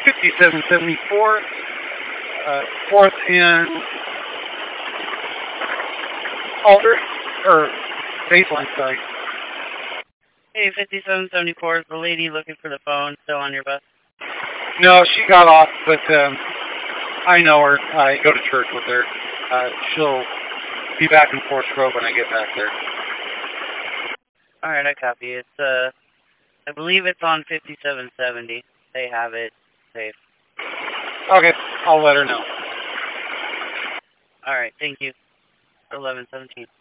5774, 4th and Alder, or Baseline, sorry. Hey, 5774, is the lady looking for the phone still on your bus? No, she got off, but I know her. I go to church with her. She'll be back in Forest Grove when I get back there. Alright, I copy. It's, I believe it's on 5770. They have it safe. Okay, I'll let her know. Alright, thank you. 1117.